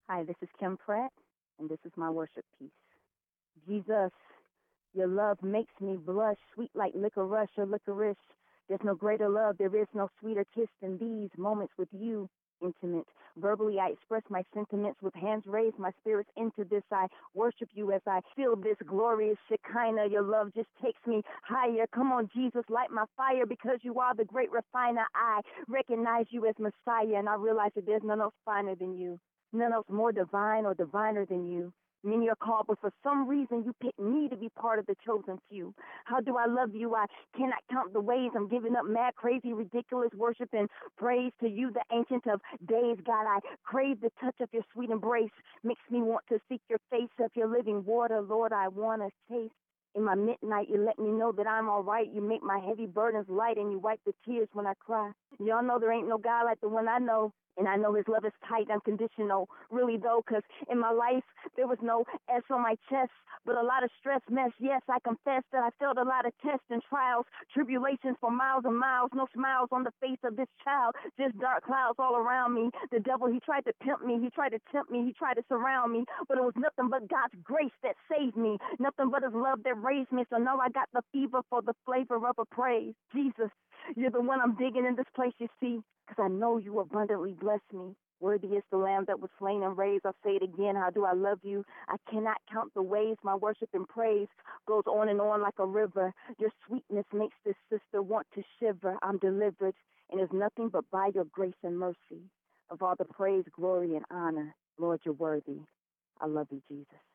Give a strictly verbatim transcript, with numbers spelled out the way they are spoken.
Hi, this is Kim Pratt, and this is my worship piece. Jesus, your love makes me blush, sweet like licorice or licorice. There's no greater love, there is no sweeter kiss than these moments with you. Intimate. Verbally, I express my sentiments with hands raised, my spirits into this. I worship you as I feel this glorious Shekinah. Your love just takes me higher. Come on, Jesus, light my fire because you are the great refiner. I recognize you as Messiah, and I realize that there's none else finer than you, none else more divine or diviner than you. Many are called, but for some reason you picked me to be part of the chosen few. How do I love you? I cannot count the ways I'm giving up mad, crazy, ridiculous worship and praise to you, the ancient of days. God, I crave the touch of your sweet embrace. Makes me want to seek your face of your living water. Lord, I want to taste. In my midnight, you let me know that I'm all right. You make my heavy burdens light, and you wipe the tears when I cry. Y'all know there ain't no God like the one I know. And I know his love is tight, unconditional, really though, because in my life, there was no S on my chest, but a lot of stress mess. Yes, I confess that I felt a lot of tests and trials, tribulations for miles and miles, no smiles on the face of this child, just dark clouds all around me. The devil, he tried to pimp me, he tried to tempt me, he tried to surround me, but it was nothing but God's grace that saved me, nothing but his love that raised me. So now I got the fever for the flavor of a praise. Jesus, you're the one I'm digging in this place, you see, because I know you abundantly bless me. Worthy is the lamb that was slain and raised. I'll say it again. How do I love you? I cannot count the ways my worship and praise goes on and on like a river. Your sweetness makes this sister want to shiver. I'm delivered, and it's nothing but by your grace and mercy. Of all the praise, glory, and honor, Lord, you're worthy. I love you, Jesus.